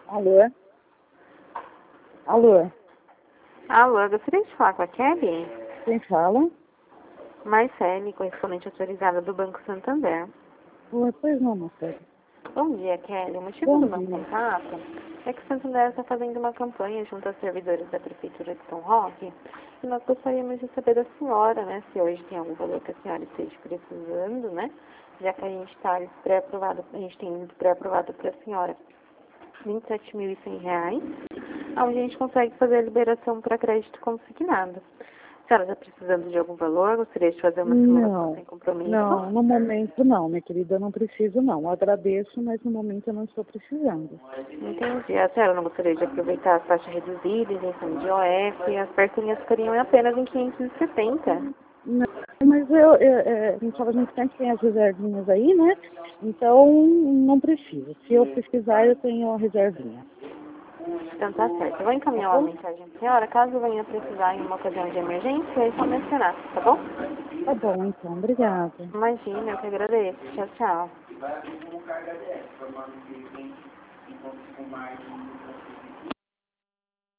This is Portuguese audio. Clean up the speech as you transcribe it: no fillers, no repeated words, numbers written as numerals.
Alô? Alô? Alô, eu gostaria de falar com a Kelly? Quem fala? Marcele, correspondente autorizada do Banco Santander. Oi, pois não, moça. Bom dia, Kelly. O motivo Bom do meu dia. contato é que o Santander está fazendo uma campanha junto aos servidores da Prefeitura de São Roque e nós gostaríamos de saber da senhora, né, se hoje tem algum valor que a senhora esteja precisando, né, já que a gente está pré-aprovado, a gente tem pré-aprovado para a senhora R$ 27.100, onde a gente consegue fazer a liberação para crédito consignado. A senhora está precisando de algum valor? Gostaria de fazer uma simulação sem compromisso? Não, no momento não, minha querida, eu não preciso não. Eu agradeço, mas no momento eu não estou precisando. Entendi. A senhora não gostaria de aproveitar as taxas reduzidas, isenção de IOF, as parcelinhas ficariam apenas em 570. Não, mas a gente sempre tem as reservinhas aí, né? Então, não preciso. Se eu precisar, eu tenho a reservinha. Então tá certo. Eu vou Tá encaminhar uma bom? mensagem para a senhora, caso venha precisar em uma ocasião de emergência, é só mencionar, tá bom? Tá bom, então. Obrigada. Imagina, eu que agradeço. Tchau, tchau.